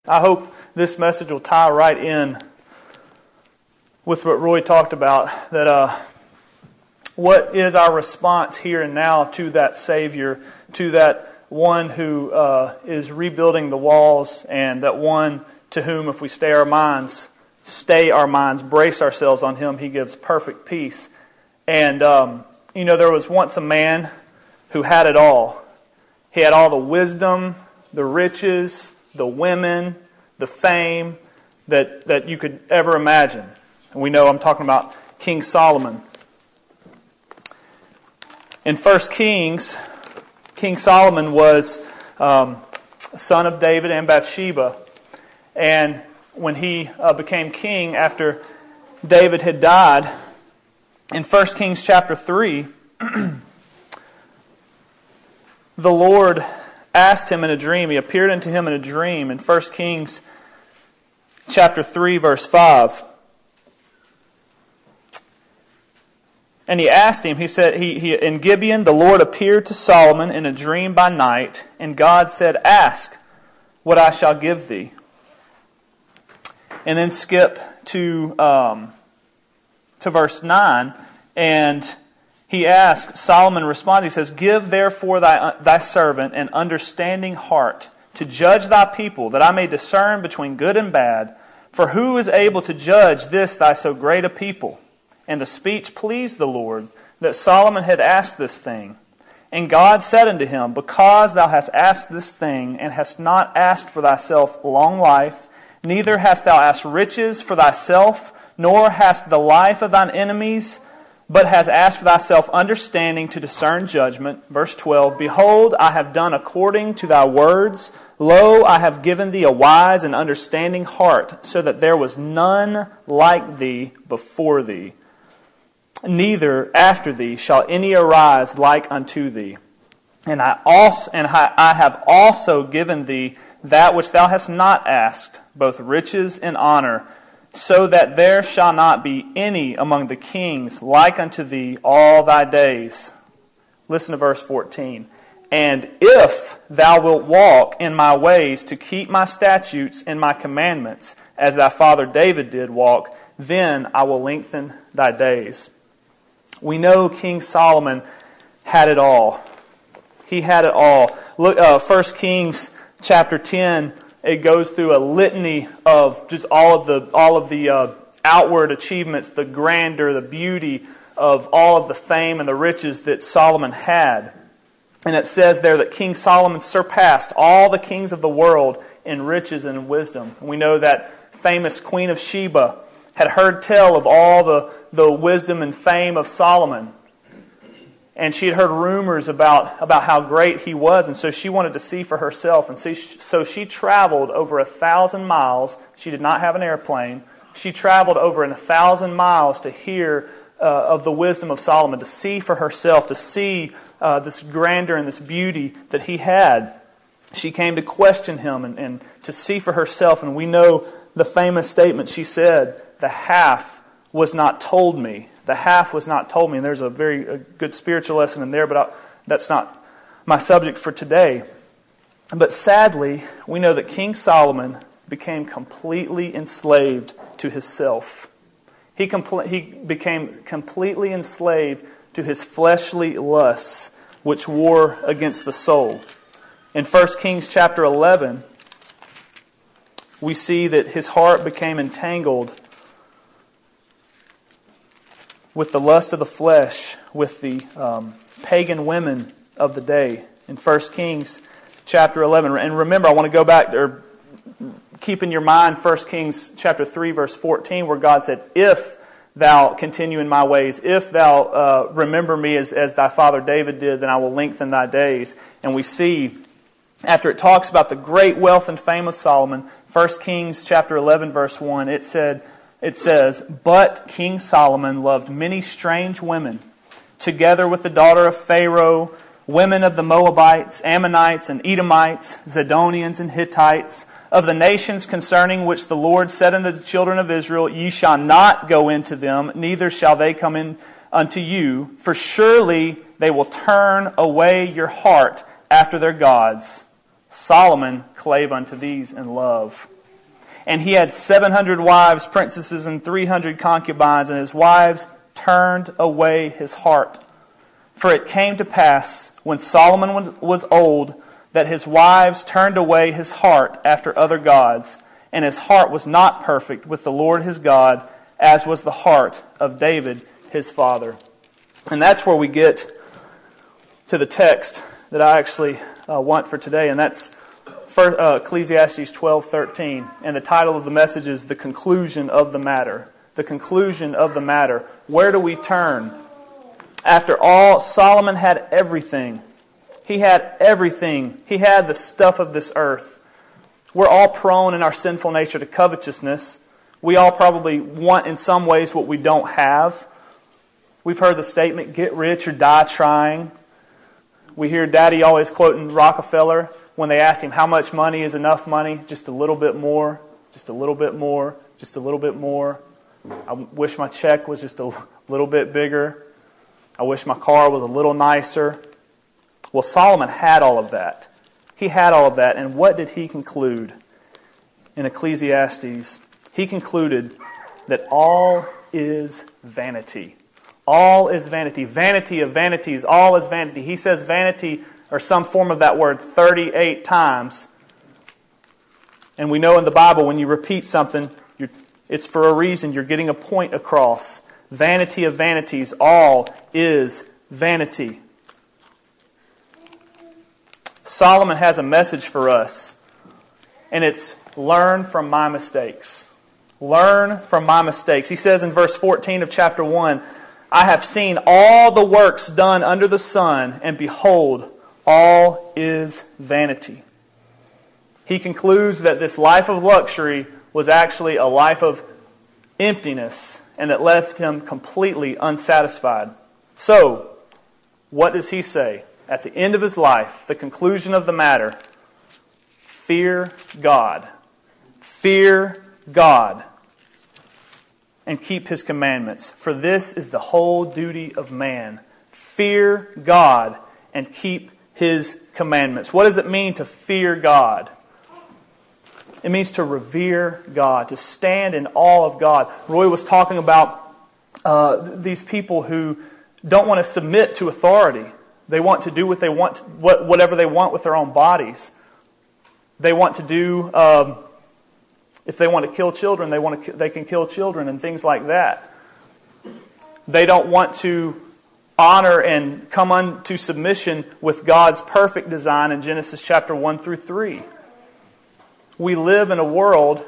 I hope this message will tie right in with what Roy talked about, that what is our response here and now to that Savior, to that one who is rebuilding the walls, and that one to whom, if we stay our minds, brace ourselves on Him, He gives perfect peace. And, there was once a man who had it all. He had all the wisdom, the riches, the women, the fame that you could ever imagine. And we know I'm talking about King Solomon. In 1 Kings, King Solomon was son of David and Bathsheba. And when he became king after David had died, in 1 Kings chapter 3, the Lord asked him in a dream. He appeared unto him in a dream in 1 Kings chapter 3, verse 5. And he asked him, he said, in Gibeon the Lord appeared to Solomon in a dream by night, and God said, "Ask what I shall give thee." And then skip to verse 9, and he asked, Solomon responded, he says, "Give therefore thy servant an understanding heart, to judge thy people, that I may discern between good and bad. For who is able to judge this thy so great a people?" And the speech pleased the Lord, that Solomon had asked this thing. And God said unto him, "Because thou hast asked this thing, and hast not asked for thyself long life, neither hast thou asked riches for thyself, nor hast the life of thine enemies, but hast asked for thyself understanding to discern judgment." Verse 12, "Behold, I have done according to thy words. Lo, I have given thee a wise and understanding heart, so that there was none like thee before thee. Neither after thee shall any arise like unto thee. And I have also given thee that which thou hast not asked, both riches and honor, so that there shall not be any among the kings like unto thee all thy days." Listen to verse 14. "And if thou wilt walk in my ways to keep my statutes and my commandments, as thy father David did walk, then I will lengthen thy days." We know King Solomon had it all. He had it all. Look, 1 Kings chapter 10, it goes through a litany of just all of the outward achievements, the grandeur, the beauty of all of the fame and the riches that Solomon had. And it says there that King Solomon surpassed all the kings of the world in riches and wisdom. And we know that famous Queen of Sheba had heard tell of all the wisdom and fame of Solomon. And she had heard rumors about how great he was, and so she wanted to see for herself. And so she traveled over 1,000 miles. She did not have an airplane. She traveled over 1,000 miles to hear of the wisdom of Solomon, to see for herself, to see this grandeur and this beauty that he had. She came to question him and to see for herself. And we know the famous statement she said, "The half was not told me." The half was not told me. And there's a very good spiritual lesson in there, but that's not my subject for today. But sadly, we know that King Solomon became completely enslaved to himself. He became completely enslaved to his fleshly lusts, which war against the soul. In 1 Kings chapter 11, we see that his heart became entangled with the lust of the flesh, with the pagan women of the day. In 1 Kings chapter 11. And remember, I want to go back, or keep in your mind 1 Kings chapter 3, verse 14, where God said, "If thou continue in my ways, if thou remember me as thy father David did, then I will lengthen thy days." And we see, after it talks about the great wealth and fame of Solomon, 1 Kings chapter 11, verse 1, it says, "But King Solomon loved many strange women, together with the daughter of Pharaoh, women of the Moabites, Ammonites, and Edomites, Zidonians, and Hittites, of the nations concerning which the Lord said unto the children of Israel, Ye shall not go into them, neither shall they come in unto you, for surely they will turn away your heart after their gods. Solomon clave unto these in love." And he had 700 wives, princesses, and 300 concubines, and his wives turned away his heart. For it came to pass, when Solomon was old, that his wives turned away his heart after other gods, and his heart was not perfect with the Lord his God, as was the heart of David his father. And that's where we get to the text that I actually want for today, and that's Ecclesiastes 12:13. And the title of the message is The Conclusion of the Matter. The conclusion of the matter. Where do we turn? After all, Solomon had everything. He had everything. He had the stuff of this earth. We're all prone in our sinful nature to covetousness. We all probably want in some ways what we don't have. We've heard the statement, get rich or die trying. We hear Daddy always quoting Rockefeller when they asked him how much money is enough money. Just a little bit more, just a little bit more, just a little bit more. I wish my check was just a little bit bigger. I wish my car was a little nicer. Well, Solomon had all of that. He had all of that. And what did he conclude in Ecclesiastes? He concluded that all is vanity. All is vanity. Vanity of vanities. All is vanity. He says vanity, or some form of that word, 38 times. And we know in the Bible when you repeat something, it's for a reason. You're getting a point across. Vanity of vanities. All is vanity. Solomon has a message for us, and it's learn from my mistakes. Learn from my mistakes. He says in verse 14 of chapter 1, I have seen all the works done under the sun, and behold, all is vanity. He concludes that this life of luxury was actually a life of emptiness, and it left him completely unsatisfied. So, what does he say? At the end of his life, the conclusion of the matter, fear God. Fear God. And keep His commandments. For this is the whole duty of man. Fear God and keep His commandments. What does it mean to fear God? It means to revere God, to stand in awe of God. Roy was talking about these people who don't want to submit to authority. They want to do what they want, whatever they want with their own bodies. They want to do, if they want to kill children, they can kill children and things like that. They don't want to honor and come unto submission with God's perfect design in Genesis chapter 1 through 3. We live in a world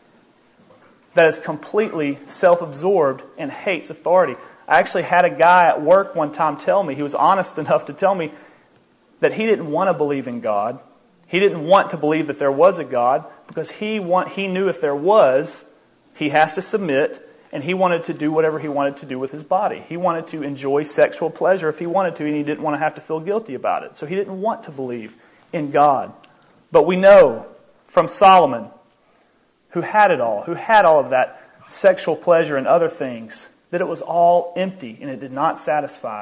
that is completely self-absorbed and hates authority. I actually had a guy at work one time tell me, he was honest enough to tell me that he didn't want to believe in God. He didn't want to believe that there was a God because he knew if there was, he has to submit, and he wanted to do whatever he wanted to do with his body. He wanted to enjoy sexual pleasure if he wanted to, and he didn't want to have to feel guilty about it. So he didn't want to believe in God. But we know from Solomon, who had it all, who had all of that sexual pleasure and other things, that it was all empty and it did not satisfy.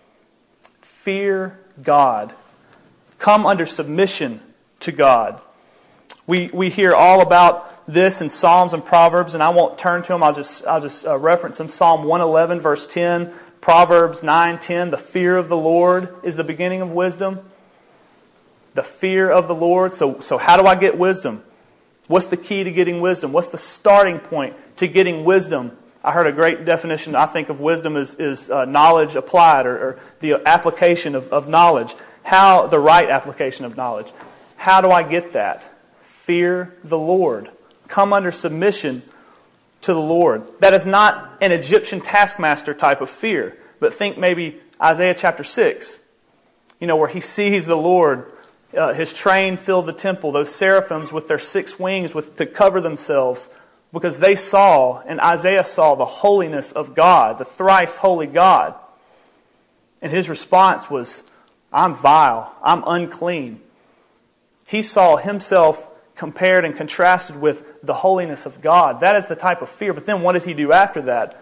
Fear God. Come under submission to God. We hear all about this in Psalms and Proverbs, and I won't turn to them. I'll just reference them. Psalm 111, verse 10, Proverbs 9:10. The fear of the Lord is the beginning of wisdom. The fear of the Lord. So how do I get wisdom? What's the key to getting wisdom? What's the starting point to getting wisdom? I heard a great definition, I think, of wisdom is knowledge applied, or the application of knowledge. How the right application of knowledge. How do I get that? Fear the Lord. Come under submission to the Lord. That is not an Egyptian taskmaster type of fear, but think maybe Isaiah chapter 6, where he sees the Lord, His train filled the temple, those seraphims with their 6 wings to cover themselves, because they saw, and Isaiah saw, the holiness of God, the thrice holy God. And his response was, I'm vile, I'm unclean. He saw himself compared and contrasted with the holiness of God. That is the type of fear. But then what did he do after that?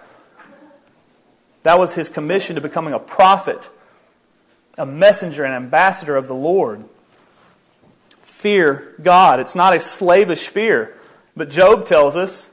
That was his commission to becoming a prophet, a messenger, an ambassador of the Lord. Fear God. It's not a slavish fear. But Job tells us,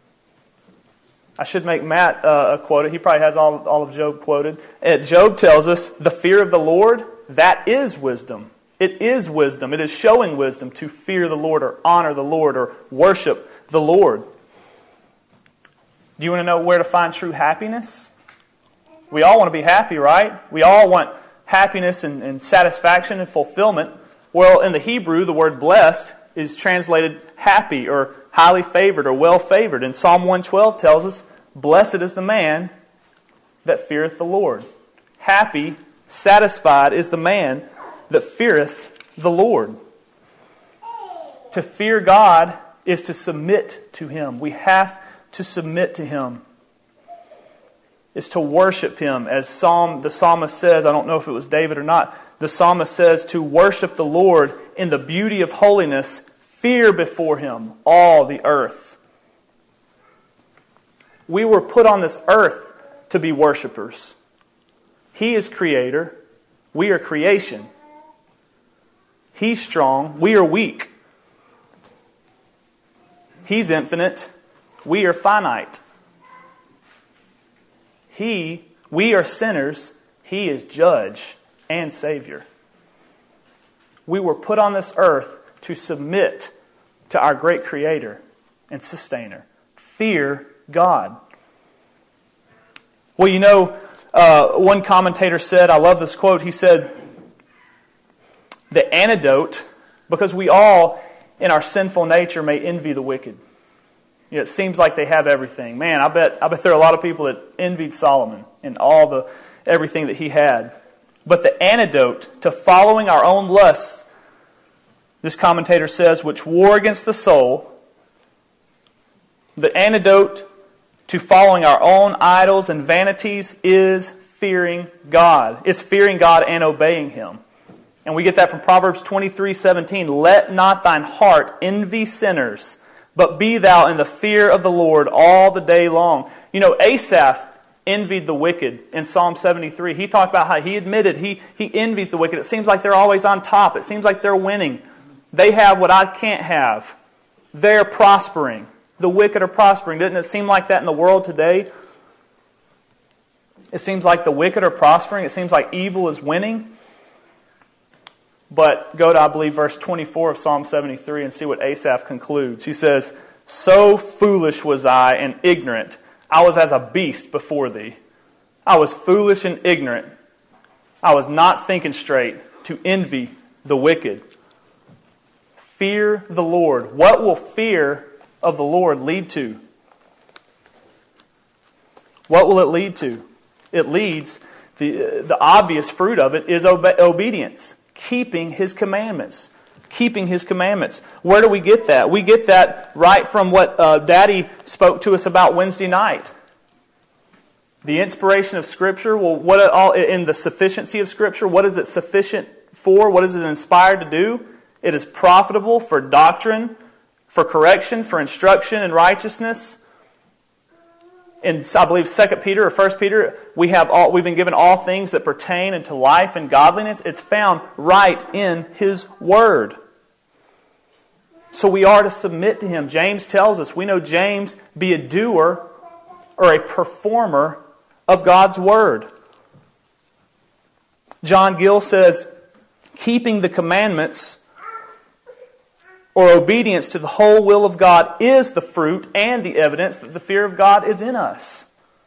I should make Matt quote it. He probably has all of Job quoted. Job tells us, the fear of the Lord, that is wisdom. It is wisdom. It is showing wisdom to fear the Lord or honor the Lord or worship the Lord. Do you want to know where to find true happiness? We all want to be happy, right? We all want happiness and satisfaction and fulfillment. Well, in the Hebrew, the word blessed is translated happy or highly favored or well favored. And Psalm 112 tells us, blessed is the man that feareth the Lord. Happy, satisfied is the man that feareth the Lord. To fear God is to submit to Him. We have to submit to Him. It's to worship Him. As the psalmist says, I don't know if it was David or not, the psalmist says to worship the Lord in the beauty of holiness, fear before Him all the earth. We were put on this earth to be worshipers. He is Creator. We are creation. He's strong. We are weak. He's infinite. We are finite. We are sinners. He is judge and Savior. We were put on this earth to submit to our great Creator and Sustainer. Fear God. Well, you know, one commentator said, I love this quote, he said, the antidote, because we all, in our sinful nature, may envy the wicked. You know, it seems like they have everything. Man, I bet there are a lot of people that envied Solomon and everything that he had. But the antidote to following our own lusts, this commentator says, which war against the soul, the antidote to following our own idols and vanities is fearing God. It's fearing God and obeying Him. And we get that from Proverbs 23:17. Let not thine heart envy sinners, but be thou in the fear of the Lord all the day long. You know, Asaph envied the wicked in Psalm 73. He talked about how he admitted he envies the wicked. It seems like they're always on top. It seems like they're winning. They have what I can't have. They're prospering. The wicked are prospering. Doesn't it seem like that in the world today? It seems like the wicked are prospering. It seems like evil is winning. But go to, I believe, verse 24 of Psalm 73 and see what Asaph concludes. He says, so foolish was I and ignorant. I was as a beast before thee. I was foolish and ignorant. I was not thinking straight to envy the wicked. Fear the Lord. What will fear of the Lord lead to? What will it lead to? It leads, the obvious fruit of it is obedience. Keeping His commandments. Keeping His commandments. Where do we get that? We get that right from what Daddy spoke to us about Wednesday night. The inspiration of Scripture. Well, in the sufficiency of Scripture, what is it sufficient for? What is it inspired to do? It is profitable for doctrine, for correction, for instruction in righteousness. In, I believe, 2 Peter or 1 Peter, we've been given all things that pertain unto life and godliness. It's found right in His Word. So we are to submit to Him. James tells us, we know James, be a doer or a performer of God's Word. John Gill says, keeping the commandments or obedience to the whole will of God is the fruit and the evidence that the fear of God is in us.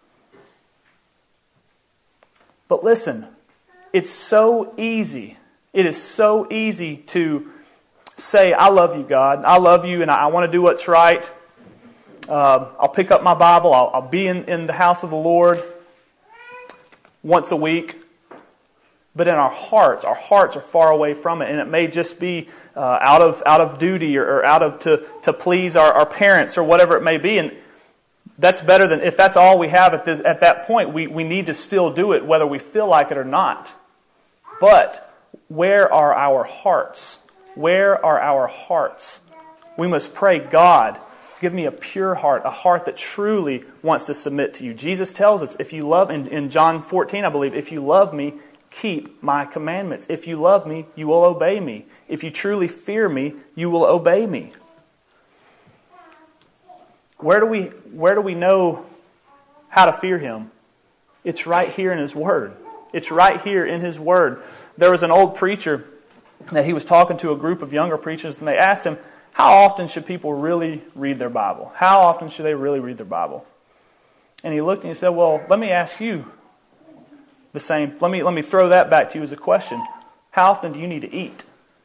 But listen, it's so easy. It is so easy to say, I love you, God. I love you and I want to do what's right. I'll pick up my Bible. I'll be in the house of the Lord once a week. But in our hearts are far away from it. And it may just be out of duty or out of to please our parents or whatever it may be. And that's better than, if that's all we have at that point, we need to still do it whether we feel like it or not. But where are our hearts? Where are our hearts? We must pray, God, give me a pure heart, a heart that truly wants to submit to you. Jesus tells us, if you love, in John 14, I believe, if you love me, keep my commandments. If you love me, you will obey me. If you truly fear me, you will obey me. Where do we know how to fear Him? It's right here in His Word. It's right here in His Word. There was an old preacher that he was talking to a group of younger preachers, and they asked him, how often should people really read their Bible? How often should they really read their Bible? And he looked and he said, well, let me ask you the same. Let me throw that back to you as a question. How often do you need to eat?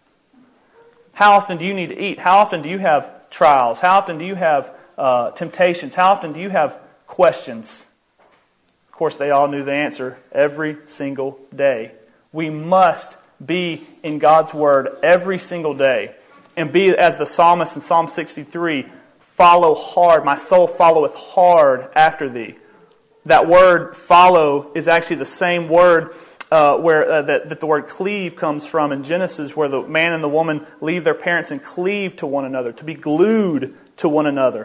How often do you need to eat? How often do you have trials? How often do you have temptations? How often do you have questions? Of course, they all knew the answer every single day. We must be in God's Word every single day and be as the psalmist in Psalm 63, follow hard. My soul followeth hard after thee. That word follow is actually the same word that the word cleave comes from in Genesis, where the man and the woman leave their parents and cleave to one another, to be glued to one another.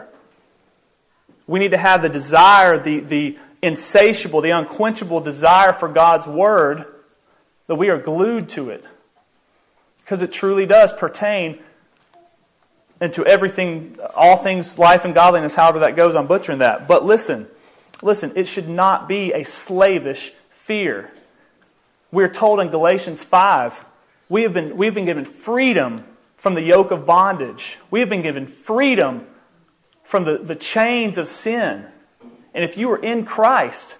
We need to have the desire, the insatiable, the unquenchable desire for God's Word, that we are glued to it. Because it truly does pertain into everything, all things, life and godliness, however that goes. I'm butchering that. But listen, it should not be a slavish fear. We're told in Galatians 5, we've been given freedom from the yoke of bondage. We have been given freedom from the chains of sin. And if you are in Christ,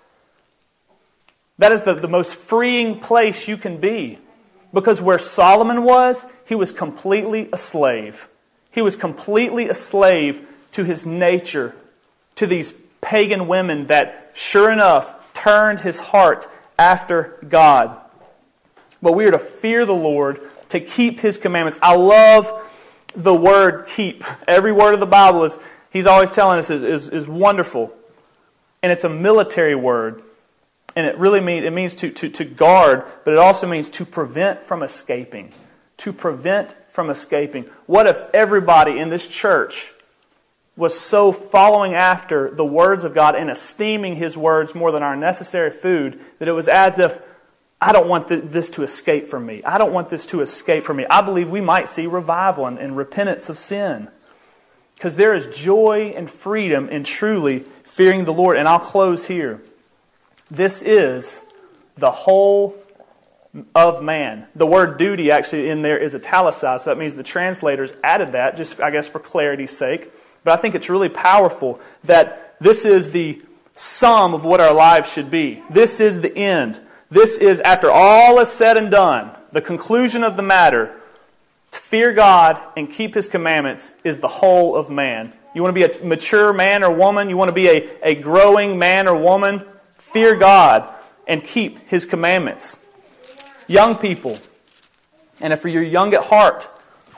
that is the most freeing place you can be. Because where Solomon was, he was completely a slave. He was completely a slave to his nature, to these pagan women that, sure enough, turned his heart after God. But we are to fear the Lord, to keep His commandments. I love the word keep. Every word of the Bible He's always telling us is wonderful. And it's a military word. And it really means to guard, but it also means to prevent from escaping. To prevent from escaping. What if everybody in this church was so following after the words of God and esteeming His words more than our necessary food, that it was as if, I don't want this to escape from me. I don't want this to escape from me. I believe we might see revival and repentance of sin. Because there is joy and freedom in truly fearing the Lord. And I'll close here. This is the whole of man. The word duty actually in there is italicized, so that means the translators added that, just I guess for clarity's sake. But I think it's really powerful that this is the sum of what our lives should be. This is the end. This is, after all is said and done, the conclusion of the matter. To fear God and keep His commandments is the whole of man. You want to be a mature man or woman? You want to be a growing man or woman? Fear God and keep His commandments. Young people, and if you're young at heart,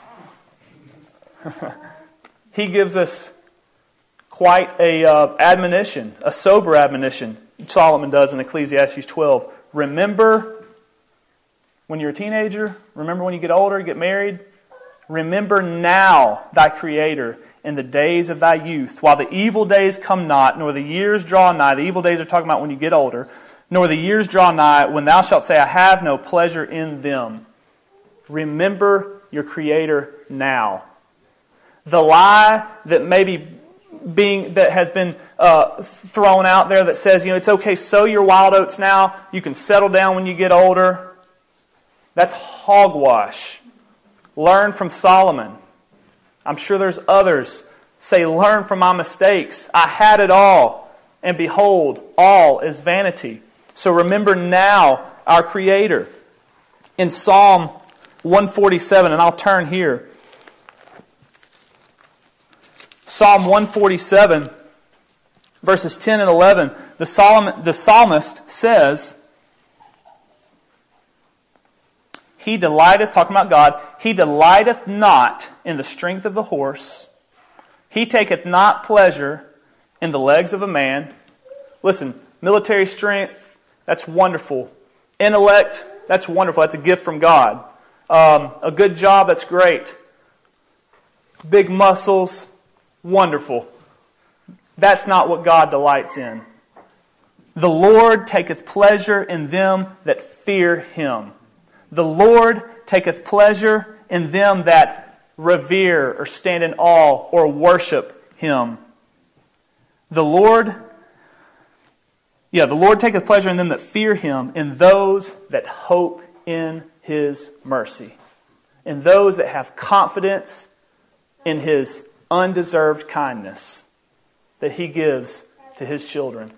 He gives us quite a admonition, a sober admonition. Solomon does in Ecclesiastes 12. Remember when you're a teenager. Remember when you get older, get married. Remember now thy Creator in the days of thy youth, while the evil days come not, nor the years draw nigh. The evil days are talking about when you get older. Nor the years draw nigh, when thou shalt say, I have no pleasure in them. Remember your Creator now. The lie that that has been thrown out there that says, it's okay, sow your wild oats now, you can settle down when you get older. That's hogwash. Learn from Solomon. I'm sure there's others. Say, learn from my mistakes. I had it all, and behold, all is vanity. So remember now our Creator. In Psalm 147, and I'll turn here. Psalm 147, verses 10 and 11, the psalmist says, He delighteth, talking about God, He delighteth not in the strength of the horse. He taketh not pleasure in the legs of a man. Listen, military strength, that's wonderful. Intellect, that's wonderful. That's a gift from God. A good job, that's great. Big muscles, wonderful. That's not what God delights in. The Lord taketh pleasure in them that fear Him. The Lord taketh pleasure in them that revere or stand in awe or worship Him. The Lord taketh pleasure in them that fear Him, in those that hope in His mercy, in those that have confidence in His undeserved kindness that He gives to His children.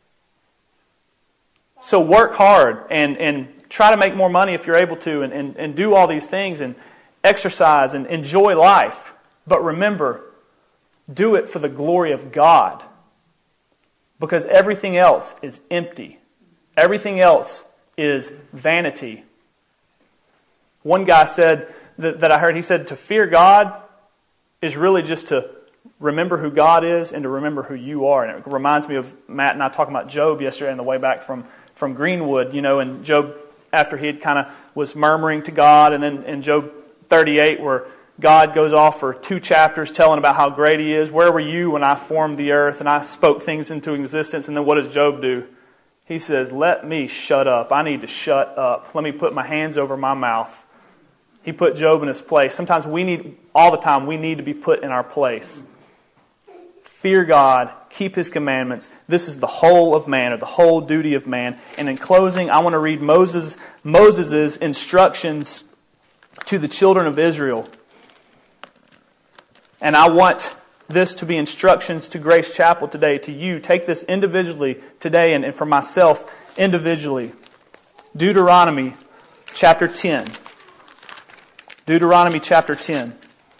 So work hard and try to make more money if you're able to, and do all these things, and exercise and enjoy life. But remember, do it for the glory of God. Because everything else is empty. Everything else is vanity. One guy said that I heard, he said, to fear God is really just to remember who God is and to remember who you are. And it reminds me of Matt and I talking about Job yesterday on the way back from Greenwood, and Job, after he had kind of was murmuring to God, and then in Job 38 where God goes off for 2 chapters telling about how great He is. Where were you when I formed the earth and I spoke things into existence? And then what does Job do? He says, let me shut up. I need to shut up. Let me put my hands over my mouth. He put Job in his place. Sometimes all the time, we need to be put in our place. Fear God, keep His commandments. This is the whole of man, or the whole duty of man. And in closing, I want to read Moses' instructions to the children of Israel. And I want this to be instructions to Grace Chapel today, to you. Take this individually today, and for myself individually. Deuteronomy chapter 10. Deuteronomy chapter 10.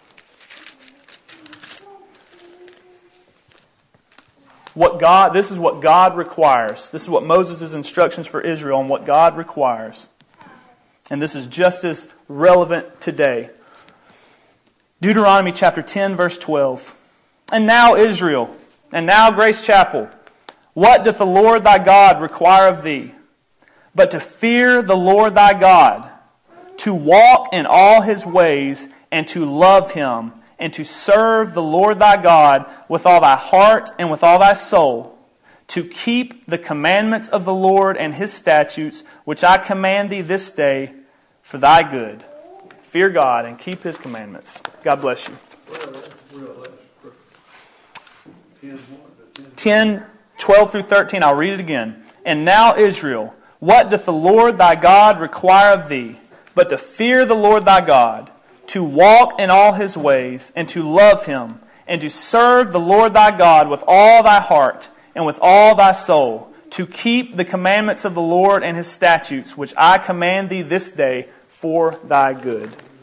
This is what God requires. This is what Moses' instructions for Israel on what God requires. And this is just as relevant today. Deuteronomy chapter 10, verse 12. And now, Israel, and now, Grace Chapel, what doth the Lord thy God require of thee? But to fear the Lord thy God, to walk in all His ways, and to love Him, and to serve the Lord thy God with all thy heart and with all thy soul, to keep the commandments of the Lord and His statutes, which I command thee this day for thy good. Fear God and keep His commandments. God bless you. 10, 12 through 13, I'll read it again. And now, Israel, what doth the Lord thy God require of thee, but to fear the Lord thy God, to walk in all His ways, and to love Him, and to serve the Lord thy God with all thy heart and with all thy soul, to keep the commandments of the Lord and His statutes, which I command thee this day for thy good.